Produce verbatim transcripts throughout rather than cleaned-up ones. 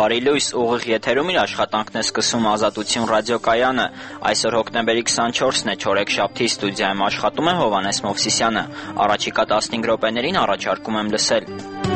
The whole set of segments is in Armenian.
Բարի լույս, ուղիղ եթերում իր աշխատանքն է սկսում Ազատություն ռադիոկայանը։ Այսօր հոկտեմբերի քսանչորսն է, չորեքշաբթի, ստուդիայում աշխատում է Հովհաննես Մովսիսյանը։ Առաջիկա տասնհինգ րոպեներին առաջարկում եմ լսել։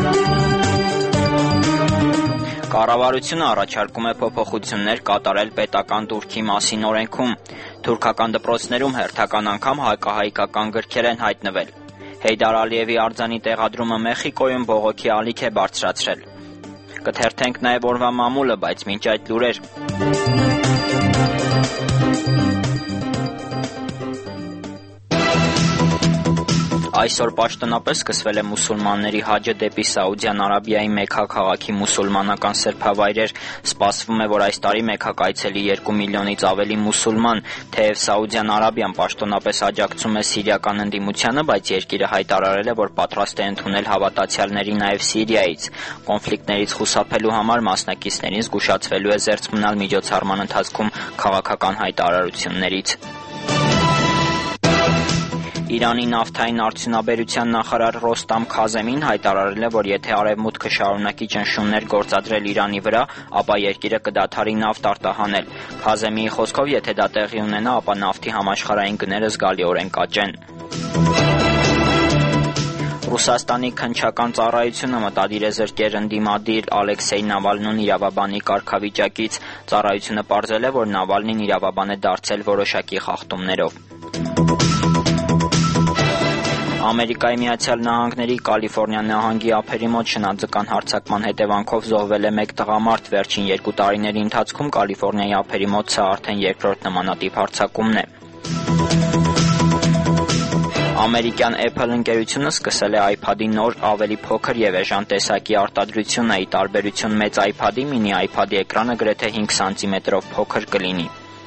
Կառավարությունը առաջարկում է փոփոխություններ կատարել պետական տուրքի մասին օրենքում։ Թուրքական դպրոցներում հերթական անգամ հակահայկական գրքեր են հայտնվել։ Հեյդար Ալիևի արձանի տեղադրումը Մեխիկոյում բողոքի ալիք է բարձրացրել։ Կթերթենք նաև օրվա մամուլը, բայց մինչ այդ լուրեր։ Այսօր պաշտոնապես սկսվել է մուսուլմանների հաջը դեպի Սաուդյան Արաբիայի Մեքքա քաղաքի մուսուլմանական սրբավայրեր։ Սպասվում է, որ այս տարի Մեքքա կայցելի երկու միլիոնից ավելի մուսուլման։ Թեև Սաուդյան Արաբիան պաշտոնապես աջակցում է սիրիական ընդդիմությանը, բայց երկիրը հայտարարել է, որ պատրաստ է ընդունել հավատացյալների նաև Սիրիայից։ Կոնֆլիկտներից խուսափելու համար մասնակիցներին զգուշացվելու է զերծ մնալ միջոցառման ընթացքում քաղաքական հայտարարություններից։ Իրանի նավթային արդյունաբերության նախարար Ռոստամ Քազեմին հայտարարել է, որ եթե Արևմուտքը շարունակի ճնշումներ գործադրել Իրանի վրա, ապա երկիրը կդադարի նավթ արտահանել։ Քազեմիի խոսքով, եթե դա տեղի ունենա, ապա նավթի համաշխարհային գները զգալիորեն կաճեն։ Ռուսաստանի քննչական ծառայությունը մտադիր է զրկել ընդդիմադիր Ալեքսեյ Նավալնուն իրավաբանի կարգավիճակից։ Ծառայությունը պարզել է, որ Նավալնին իրավաբան է դարձել որոշակի խախտումներով։ Ամերիկայի Միացյալ Նահանգների Կալիֆոռնիա նահանգի ափերի մոտ շնաձկան հարձակման հետևանքով զոհվել է մեկ տղամարդ։ Վերջին երկու տարիների ընթացքում Կալիֆոռնիայի ափերի մոտ սա արդեն երկրորդ նմանատիպ հարձակումն է։ Ամերիկյան Apple ընկերությունը սկսել է iPad-ի նոր, ավելի փոքր և էժան տեսակի արտադրությունը։ Ի տարբերություն մեծ iPad-ի, մինի iPad-ի էկրանը գրեթե հինգ սանտիմետրով փոքր կլինի։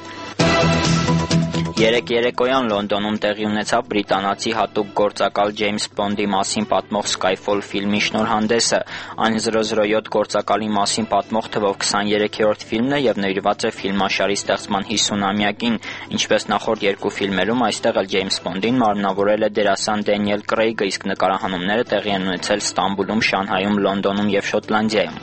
Երեկ երեկոյան Լոնդոնում տեղի ունեցավ բրիտանացի հատուկ գործակալ Ջեյմս Բոնդի մասին պատմող Skyfall ֆիլմի շնորհանդեսը։ Այն զրո զրո յոթ գործակալի մասին պատմող թվով քսաներեքերորդ ֆիլմն է և նվիրված է ֆիլմաշարի ստեղծման հիսունամյակին։ Ինչպես նախորդ երկու ֆիլմերում, այստեղ էլ Ջեյմս Բոնդին մարմնավորել է դերասան Դենիել Կրեյգը, իսկ նկարահանումները տեղի են ունեցել Ստամբուլում, Շանհայում, Լոնդոնում և Շոտլանդիայում։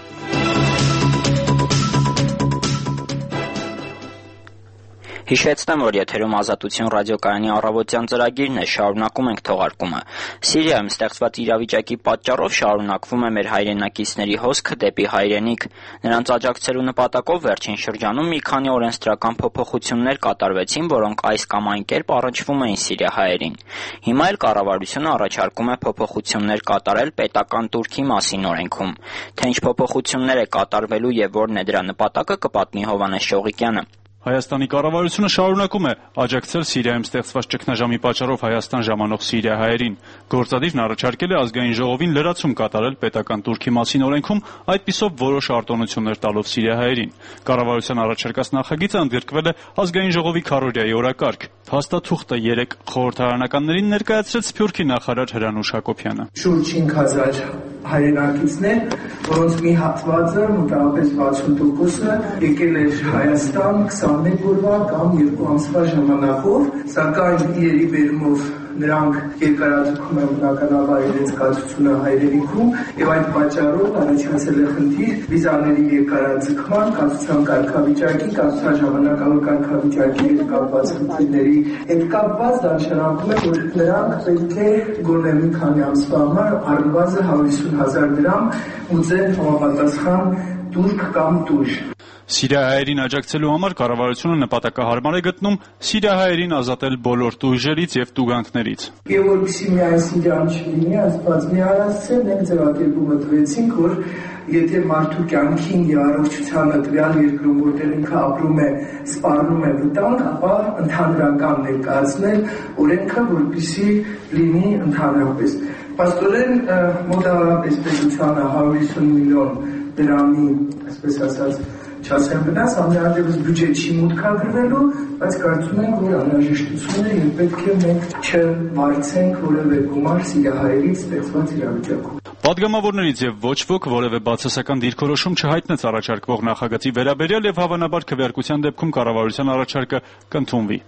Հիշեցնեմ, որ եթերում Ազատություն ռադիոկայանի առավոտյան ծրագիրն է, շարունակում ենք թողարկումը։ Սիրիայում ստեղծված իրավիճակի պատճառով շարունակվում է մեր հայրենակիցների հոսքը դեպի հայրենիք։ Նրանց աջակցելու նպատակով վերջին շրջանում մի քանի օրենսդրական փոփոխություններ կատարվեցին, որոնք այս կամ այն կերպ առնչվում էին սիրիահայերին։ Հիմա էլ կառավարությունը առաջարկում է փոփոխություններ կատարել պետական տուրքի մասին օրենքում։ Թե ինչ փոփոխություններ է կատարվելու և որն է դրա նպատակը, կպատմի Հովհաննես Շողիկյանը։ Հայաստանի կառավարությունը շարունակում է աջակցել Սիրիայում ստեղծված ճգնաժամի պատճառով Հայաստան ժամանող սիրիահայերին։ Գործադիրն առաջարկել է ազգային ժողովին լրացում կատարել պետական տուրքի մասին օրենքում, այդպիսով որոշ արտոնություններ տալով սիրիահայերին։ Կառավարության առաջարկած նախագիծը ընդգրկվել է ազգային ժողովի քառօրյայի օրակարգ։ Փաստաթուղթը երեք խորհրդարանականներին ներկայացրեց Սփյուռքի նախարար Հրանուշ Հակոբյանը։ Շուրջ հինգ հազար հայրենակիցներ, որոնց մի հատվածը, մոտավորապես վաթսուն տոկոսը, եկել էր Հայաստան քսանմեկ օրվա կամ երկու ամսվա ժամանակով, սակայն իրերի բերումով նրանք երկարաձգում են բնականաբար իրենց կացությունը հայրենիքում եւ այդ պատճառով առաջացել է խնդիր վիզաների երկարաձգման, կացության կարգավիճակի, կացության ժամանակավոր կարգավիճակի հետ կապված խնդիրների հետ կապված դա նշանակում է, որ նրանք պետք է գոնե մի քանի ամսվա համար առնվազն հարյուր հիսուն հազար դրամ ուզեն համապատասխան տուրք կամ տուժ։ Սիրիահայերին աջակցելու համար կառավարությունը նպատակահարմար է գտնում սիրիահայերին ազատել բոլոր տույժերից և տուգանքներից։ Եվ որպեսզի միայն Սիրիան չլինի, Աստված մի արարածել, մենք ձևակերպումը տվեցինք, որ եթե մարդու կյանքին և առողջությանը տվյալ երկրում, որտեղ ինքը ապրում է, սպառնում է վտանգ, ապա ընդհանրական ներկայացնել օրենքը, որպեսզի լինի ընդհանրապես։ Պաստորեն մոտավորապես պետությանը հարյուր հիսուն միլիոն դրամի, այսպես ասած, չասեմ վնաս, ամենատեղս բյուջե չի մուտքագրվելու, բայց կարծում ենք, որ անհրաժեշտություն է և պետք է մենք չվարձենք որևէ գումար սիրիահայերից ստեղծված իրավիճակում։ Պատգամավորներից և ոչ ոք որևէ բացասական դիրքորոշում չհայտնեց առաջարկվող նախագծի վերաբերյալ և հավանաբար քվեարկության դեպքում կառավարության առաջարկը կընդունվի։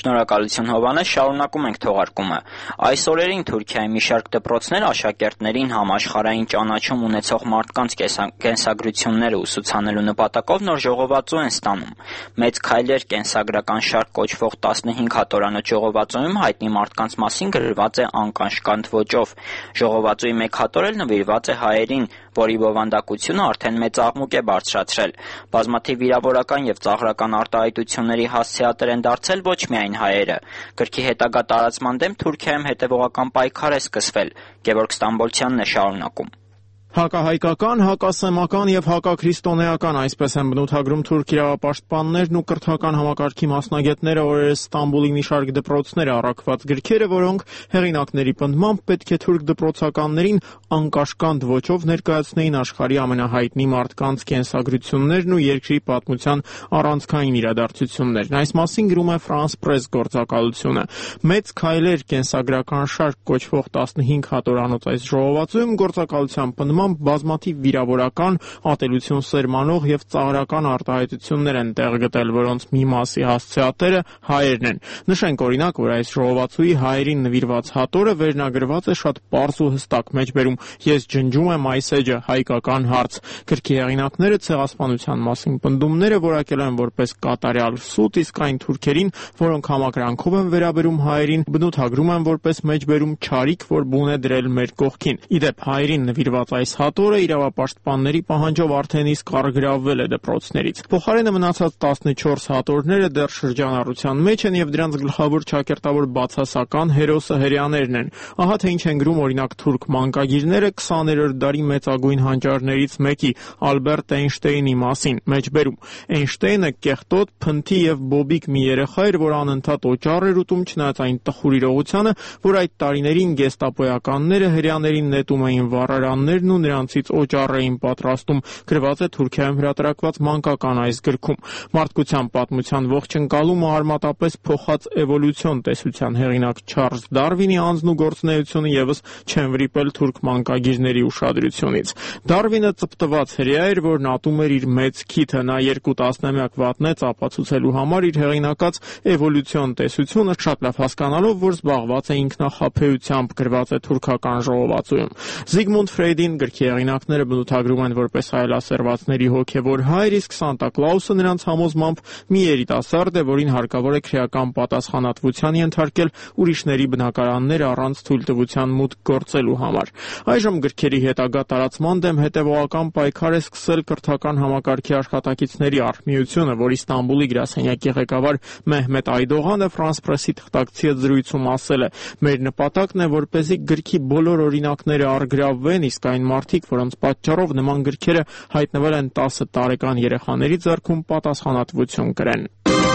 Շնորհակալություն Հովհաննես, շարունակում ենք թողարկումը։ Այս օրերին Թուրքիայի մի շարք դպրոցներ աշակերտներին համաշխարհային ճանաչում ունեցող մարդկանց կենսագրությունները ուսուցանելու նպատակով նոր ժողովածու են ստանում։ Մեծ քայլեր կենսագրական շարք կոչվող տասնհինգ հատորանոց ժողովածուում հայտնի մարդկանց մասին գրված է անկաշկանդ ոճով։ Ժողովածուի մեկ հատոր էլ նվիրված է հայերին, որի բովանդակությունը արդեն մեծ աղմուկ է բարձրացրել։ Բազմաթիվ վիրավորական եւ ծաղրական արտահայտությունների հասցեատեր են դարձել ոչ միայն հայերը։ Գրքի հետագա տարածման դեմ Թուրքիայում հետևողական պայքար է սկսվել։ Գևորգ Ստամբոլցյանն է շարունակում։ Հակահայկական, հակասեմական եւ հակաքրիստոնեական, այսպես են բնութագրում թուրք իրավապաշտպաններն ու կրթական համակարգի մասնագետները օրերս Ստամբուլի մի շարք դպրոցներ առաքված գրքերը, որոնք հեղինակների պնդմամբ պետք է թուրք դպրոցականներին անկաշկանդ ոճով ներկայացնեին աշխարհի ամենահայտնի մարդկանց կենսագրություններն ու երկրի պատմության առանցքային իրադարձություններն։ Այս մասին գրում է France Press գործակալությունը։ Մեծ քայլեր կենսագրական շարք կոչվող տասնհինգ հատորանոց այս ժողովածուում գործակալության պնդմամբ բազմաթիվ վիրավորական, ատելություն սերմանող եւ ծաղրական արտահայտություններ են տեղ գտել, որոնց մի մասի հասցեատերը հայերն են։ Նշենք օրինակ, որ այս ժողովածուի հայերին նվիրված հատորը վերնագրված է շատ պարզ ու հստակ մեջբերում «Ես ջնջում եմ այս էջը, հայկական հարց»։ Գրքի հեղինակները ցեղասպանության մասին պնդումները որակել են որպես կատարյալ սուտ, իսկ այն թուրքերին, որոնք համակրանքով են վերաբերում հայերին, բնութագրում են որպես մեջբերում չարիք, որ բուն է դրել մեր կողքին։ Ի դեպ, հայերին նվիրված այս հատորը իրավապաշտպանների պահանջով արդեն իսկ առգրավվել է դպրոցներից։ Փոխարենը մնացած տասնչորս հատորները դեռ շրջանառության մեջ են եւ դրանց գլխավոր ճակերտավոր բացասական հերոսը հրեաներն են։ Ահա թե ինչ են գրում օրինակ թուրք մանկագիրները քսաներորդ դարի մեծագույն հանճարներից մեկի Ալբերտ Էյնշտեյնի մասին։ Մեջբերում. Էյնշտեյնը կեղտոտ, փնթի եւ բոբիկ մի երեխա էր, որ անընդհատ օճառ էր ուտում, չնայած այն տխուր իրողությանը, որ այդ տարիներին գեստապոյականները հրեաներին նետում էին վառարաններն ու նրանցից օճառ էին պատրաստում, գրված է Թուրքիայում հրատարակված մանկական այս գրքում։ Մարդկության պատմության ողջընկալումը արմատապես փոխած էվոլյուցիոն տեսության հեղինակ Չարլզ Դարվինի անձն ու գործունեությունը եւս չեն վրիպել թուրք մանկագիրների ուշադրությունից։ Դարվինը ծպտված հրեա էր, որն ատում էր իր մեծ քիթը, նա երկու տասնամյակ վատնեց ապացուցելու համար իր հեղինակած էվոլյուցիոն տեսությունը, շատ լավ հասկանալով, որ զբաղված է ինքնախաբեությամբ, գրված է թուրքական ժողովածուում։ Զիգմունդ Ֆրեյդին գրքի հեղինակները բնութագրում են որպես հայելասերվածների հոգևոր հայր, իսկ Սանտա Կլաուսը նրանց համոզմամբ մի երիտասարդ է, որին հարկավոր է քրեական պատասխանատվության ենթարկել ուրիշների բնակարաններ առանց թույլտվության մուտք գործելու համար։ Այժմ գրքերի հետագա տարածման դեմ հետևողական պայքար է սկսել կրթական համակարգի աշխատակիցների արհմիությունը, որի Ստամբուլի գրասենյակի ղեկավար Մեհմետ Այդողանը France Press-ի թղթակցի հետ զրույցում ասել է. «Մեր նպատակն է, որպեսզի գրքի բոլոր օրինակները առգրավվեն, իսկ այն մարդիկ, որոնց պատճառով նման գրքերը հայտնվել են տասը տարեկան երեխաների ձեռքում, պատասխանատվություն կրեն»։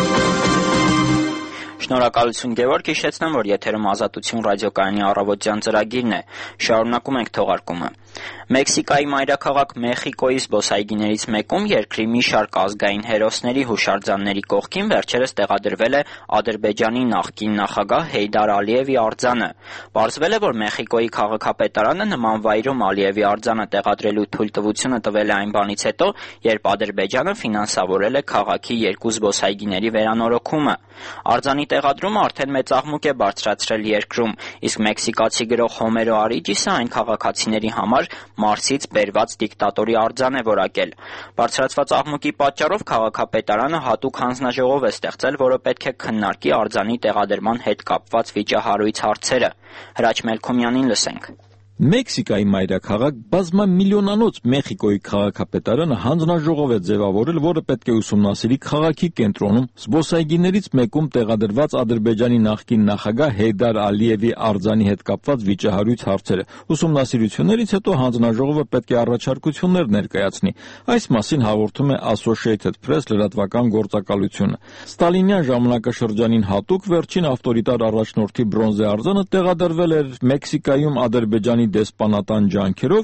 Շնորհակալություն Գևորգ, հիշեցնեմ, որ եթերում Ազատություն ռադիոկայանի առավոտյան ծրագիրն է։ Շարունակում ենք թողարկումը։ Մեքսիկայի մայրաքաղաք Մեխիկոյի զբոսայգիներից մեկում երկրի մի շարք ազգային հերոսների հուշարձանների կողքին վերջերս տեղադրվել է Ադրբեջանի նախկին նախագահ Հեյդար Ալիևի արձանը։ Պարզվել է, որ Մեխիկոյի քաղաքապետարանը նման վայրում Ալիևի արձանը տեղադրելու թույլտվությունը տվել է այն բանից հետո, երբ Ադրբեջանը ֆինանսավորել է քաղաքի երկու զբոսայգիների վերանորոգումը։ Արձանի տեղադրումը արդեն մեծ աղմուկ է բարձրացրել երկրում, իսկ մեքսիկացի գրող Հոմերո Արիջիսը այն քաղաքացիների համար Մարսից բերված դիկտատորի արձան է որակել։ Բարձրացված աղմուկի պատճառով քաղաքապետարանը հատուկ հանձնաժողով է ստեղծել, որը պետք է քննարկի արձանի տեղադրման հետ կապված վիճահարույց հարցերը։ Հրաչ Մելքոմյանին լսենք։ Մեքսիկայի մայրաքաղաք բազմամիլիոնանոց Մեխիկոյի քաղաքապետարանը հանձնաժողով է ձևավորել, որը պետք է ուսումնասիրի քաղաքի կենտրոնում զբոսայգիներից մեկում տեղադրված Ադրբեջանի նախկին նախագահ Հեյդար Ալիևի արձանի հետ կապված վիճահարույց հարցերը։ Ուսումնասիրություններից հետո հանձնաժողովը պետք է առաջարկություններ ներկայացնի։ Այս մասին հաղորդում է Associated Press լրատվական գործակալությունը։ Ստալինյան ժամանակաշրջանին հատուկ վերջին ավտորիտար առաջնորդի բրոնզե արձանը տեղադրվել էր Մեքսիկայում Ադրբեջանի դեսպանատան ջանքերով,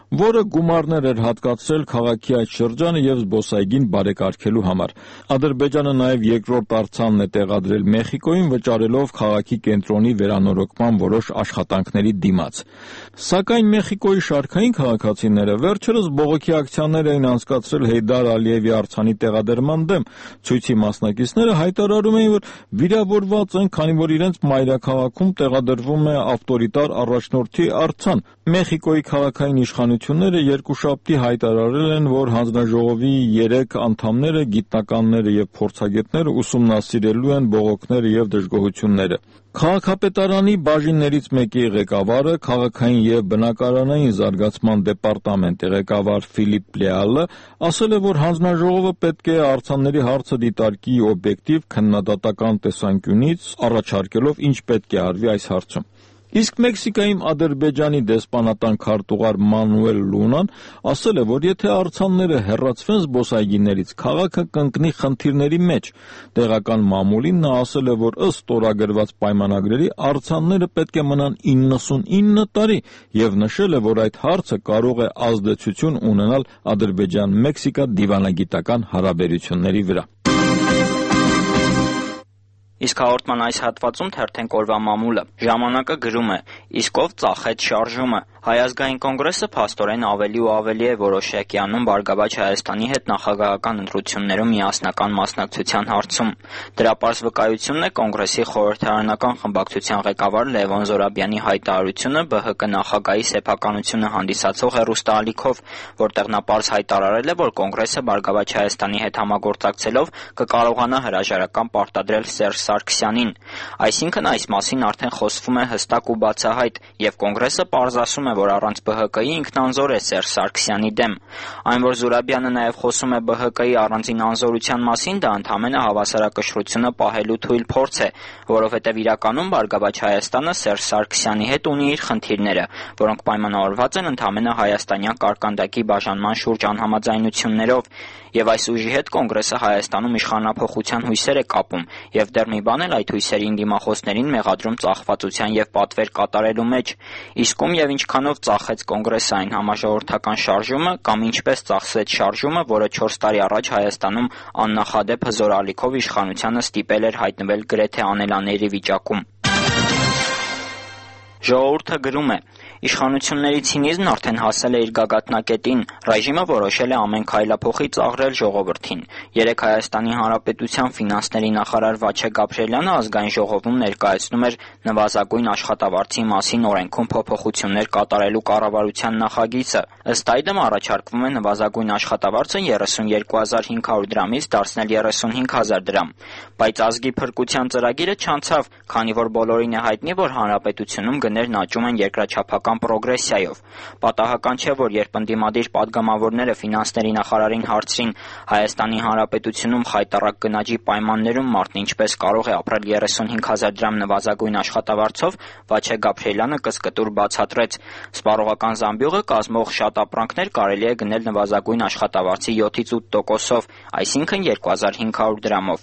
որը գումարներ էր հատկացրել քաղաքի այդ շրջանը եւ զբոսայգին բարեկարգելու համար։ Ադրբեջանը նաեւ երկրորդ արձանն է տեղադրել Մեխիկոյին, վճարելով քաղաքի կենտրոնի վերանորոգման որոշ աշխատանքների դիմաց։ Սակայն Մեխիկոյի շարքային քաղաքացիները վերջերս բողոքի ակցիաներ էին անցկացրել Հեյդար Ալիևի արձանի տեղադրման դեմ։ Ցույցի մասնակիցները հայտարարում էին, որ վիրավորված են, քանի որ իրենց մայրաքաղաքում տեղադրվում է ավտորիտար առաջնորդի արձան։ Մեխիկոյի քաղաքային իշխանությունները երկուշաբթի հայտարարել են, որ հանձնաժողովի երեք անդամները, գիտնականները եւ փորձագետները ուսումնասիրելու են բողոքները եւ դժգոհությունները։ Քաղաքապետարանի բաժիններից մեկի ղեկավարը, քաղաքային եւ բնակարանային զարգացման դեպարտամենտի ղեկավար Ֆիլիպ Լեալը ասել է, որ հանձնաժողովը պետք է արձանների հարցը դիտարկի օբյեկտիվ քննադատական տեսանկյունից, առաջարկելով ինչ պետք է արվի այս հարցում։ Իսկ Մեքսիկայում Ադրբեջանի դեսպանատան քարտուղար Մանուել Լունան ասել է, որ եթե արձանները հեռացվեն զբոսայգիներից, քաղաքը կընկնի խնդիրների մեջ։ Տեղական մամուլին նա ասել է, որ ըստ ստորագրված պայմանագրերի արձանները պետք է մնան իննսունինը տարի եւ նշել է, որ այդ հարցը կարող է ազդեցություն ունենալ Ադրբեջան-Մեքսիկա դիվանագիտական հարաբերությունների վրա։ Իսկ հաղորդման այս հատվածում թերթենք օրվա մամուլը։ Ժամանակը գրում է. իսկ ով ծախեց շարժումը։ Հայ ազգային կոնգրեսը փաստորեն ավելի ու ավելի է որոշակի անում Բարգավաճ Հայաստանի հետ նախագահական ընտրություններում միասնական մասնակցության հարցում։ Դրա պարզ վկայությունն է կոնգրեսի խորհրդարանական խմբակցության ղեկավար Լևոն Զորաբյանի հայտարարությունը ԲՀԿ նախագահի սեփականությունը հանդիսացող հեռուստաալիքով, որտեղ նա պարզ հայտարարել է, որ կոնգրեսը Բարգավաճ Հայաստանի հետ համագործակցելով կկարողանա հրաժարական պարտադրել Սերժ Սարգսյանին։ Այսինքն այս մասին արդեն խոսվում է հստակ ու բացահայտ, եւ կոնգրեսը պարզ ասում է, որ առանց ԲՀԿ-ի ինքնանձոր է Սերժ Սարգսյանի դեմ։ Այն, որ Զուրաբյանը նաեւ խոսում է ԲՀԿ-ի առանձին անզորության մասին, դա ընդհանրապես հավասարակշռությունը պահելու թույլ փորձ է, որովհետեւ իրականում Բարգավաճ Հայաստանը Սերժ Սարգսյանի հետ ունի իր խնդիրները, որոնք պայմանավորված են ընդհանրապես հայաստանյան կարկանդակի բաժանման շուրջ անհամաձայնություններով, եւ այս ուժի հետ կոնգրեսը Հայաստանում իշխանափոխության հույսեր է կապում, եւ դեռ մի բան էլ այդ հույսերին դիմախոսներին մեղադրում ծախվածության եւ պատվեր կատարելու մեջ։ Իսկ ում եւ ինչքանով ծախեց կոնգրեսը այն համաժողովրդական շարժումը կամ ինչպես ծախսեց շարժումը, որը չորս տարի առաջ Հայաստանում աննախադեպ հզոր ալիքով իշխանությանը ստիպել էր հայտնվել գրեթե անելաների վիճակում։ Ժողովուրդը գրում է. իշխանությունների ցինիզմն արդեն հասել է իր գագաթնակետին, ռեժիմը որոշել է ամեն քայլափոխի ծաղրել ժողովրդին։ Երեկ Հայաստանի Հանրապետության ֆինանսների նախարար Վաչե Գաբրիելյանը ազգային ժողովում ներկայացնում էր նվազագույն աշխատավարձի մասին օրենքում փոփոխություններ կատարելու կառավարության նախագիծը։ Ըստ այդմ առաջարկվում է նվազագույն աշխատավարձը երեսունյոթ հազար հինգ հարյուր դրամից դարձնել երեսունհինգ հազար դրամ։ Բայց ազգի փրկության ծրագիրը չանցավ, քանի որ բոլորին է հայտնի, որ հանրապետությունում գներն աճում են երկրաչափական պրոգրեսիայով։ Պատահական չէ, որ երբ ընդդիմադիր падգամավորները ֆինանսների նախարարին հարցրին Հայաստանի Հանրապետությունում խայտառակ գնաճի պայմաններում մարդն ինչպես կարող է ապրել երեսունհինգ հազար դրամ նվազագույն աշխատավարձով, Վաչե Գաբրիելյանը կսկտուր բացատրեց. սպառողական զամբյուղը կազմող շատ ապրանքներ կարելի է գնել նվազագույն աշխատավարձի յոթից ութ տոկոսով, այսինքն երկու հազար հինգ հարյուր դրամով։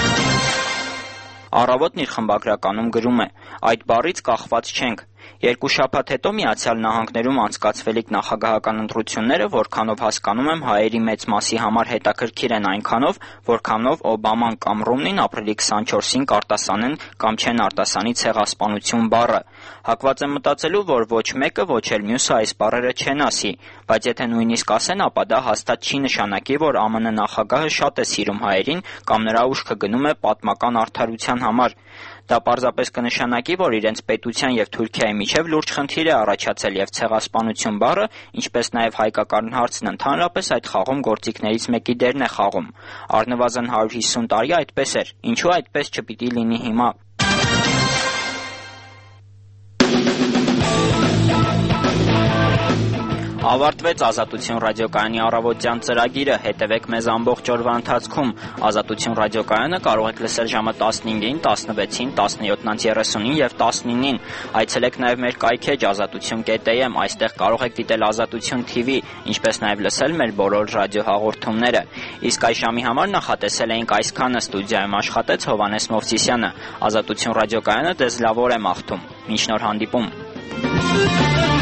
Առավոտն իր խմբագրականում գրում է. այդ բառից կախված չենք։ Երկու շաբաթ հետո Միացյալ Նահանգներում անցկացվելիք նախագահական ընտրությունները, որքանով հասկանում եմ, հայերի մեծ մասի համար հետաքրքիր են այնքանով, որքանով Օբաման կամ Ռումնին ապրիլի քսանչորսին կարտասանեն կամ չեն արտասանի ցեղասպանություն բառը։ Հակված եմ մտածելու, որ ոչ մեկը, ոչ էլ մյուսը այս բառերը չեն ասի, բայց եթե նույնիսկ ասեն, ապա դա հաստատ չի նշանակի, որ ԱՄՆ նախագահը շատ է սիրում հայերին կամ նրա ուշքը գնում է պատմական արդարության համար։ Դա պարզապես կնշանակի, որ իրենց պետության եւ Թուրքիայի միջև լուրջ խնդիր է առաջացել եւ ցեղասպանություն բառը, ինչպես նաեւ հայկական հարցն ընդհանրապես այդ խաղում գործիքներից մեկի դերն է խաղում։ Առնվազն հարյուր հիսուն տարի այդպես էր, ինչու այդպես չպիտի լինի հիմա։ Ավարտվեց Ազատություն ռադիոկայանի առավոտյան ծրագիրը, հետևեք մեզ ամբողջ օրվա ընթացքում։ Ազատություն ռադիոկայանը կարող եք լսել ժամը տասնհինգին, տասնվեցին, տասնյոթից երեսունին եւ տասնինին։ Այցելեք նաեւ մեր կայքեջ ազատություն կետ էմ, այստեղ կարող եք դիտել Ազատություն թի վի, ինչպես նաեւ լսել մեր բոլոր ռադիոհաղորդումները։ Իսկ այս ժամի համար նախատեսել էինք այսքանը, ստուդիայում աշխատեց Հովհաննես Մովսիսյանը։ Ազատություն ռադիոկայանը ձեզ լավ օր է մաղթում։ Մինչ նոր հանդիպում։